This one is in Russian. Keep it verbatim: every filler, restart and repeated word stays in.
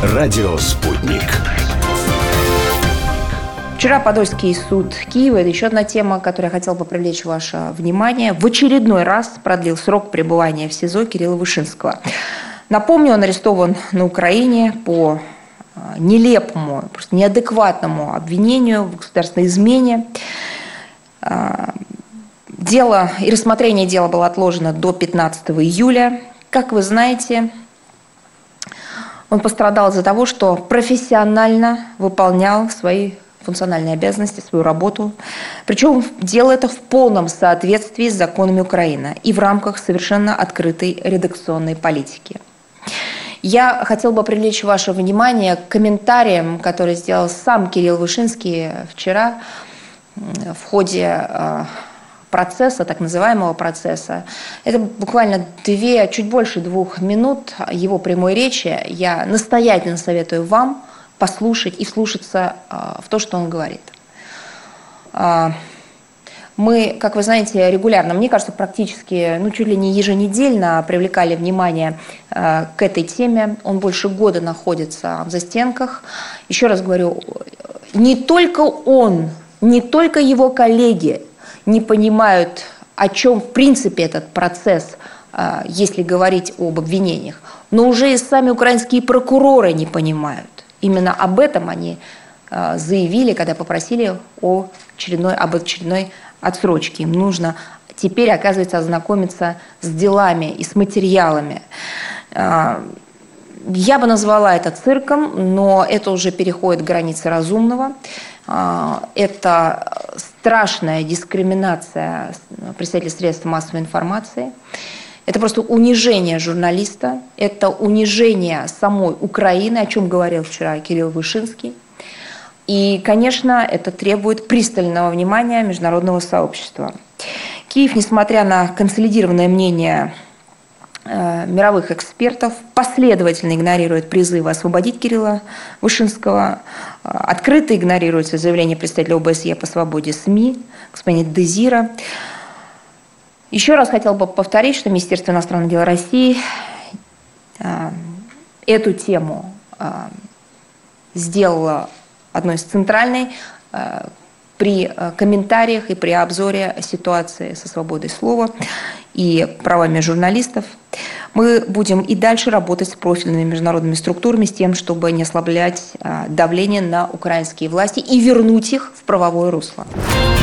Радио «Спутник». Вчера Подольский суд Киева, это еще одна тема, которой я хотела бы привлечь ваше внимание, в очередной раз продлил срок пребывания в СИЗО Кирилла Вышинского. Напомню, он арестован на Украине по нелепому, просто неадекватному обвинению в государственной измене. Дело и рассмотрение дела было отложено до пятнадцатого июля. Как вы знаете, он пострадал из-за того, что профессионально выполнял свои функциональные обязанности, свою работу. Причем делал это в полном соответствии с законами Украины и в рамках совершенно открытой редакционной политики. Я хотела бы привлечь ваше внимание к комментариям, которые сделал сам Кирилл Вышинский вчера в ходе процесса, так называемого процесса. Это буквально две, чуть больше двух минут его прямой речи. Я настоятельно советую вам послушать и вслушаться в то, что он говорит. Мы, как вы знаете, регулярно, мне кажется, практически, ну, чуть ли не еженедельно привлекали внимание к этой теме. Он больше года находится в застенках. Еще раз говорю, не только он, не только его коллеги не понимают, о чем в принципе этот процесс, если говорить об обвинениях, но уже и сами украинские прокуроры не понимают. Именно об этом они заявили, когда попросили о очередной, об очередной отсрочке. Им нужно теперь, оказывается, ознакомиться с делами и с материалами. Я бы назвала это цирком, но это уже переходит границы разумного. Это страшная дискриминация представителей средств массовой информации. Это просто унижение журналиста, это унижение самой Украины, о чем говорил вчера Кирилл Вышинский. И, конечно, это требует пристального внимания международного сообщества. Киев, несмотря на консолидированное мнение э, мировых экспертов, последовательно игнорирует призывы освободить Кирилла Вышинского, э, открыто игнорируется заявление представителя ОБСЕ по свободе СМИ, господина Дезира. Еще раз хотел бы повторить, что Министерство иностранных дел России э, эту тему э, сделало одной из центральной э, при комментариях и при обзоре ситуации со свободой слова и правами журналистов. Мы будем и дальше работать с профильными международными структурами с тем, чтобы не ослаблять э, давление на украинские власти и вернуть их в правовое русло.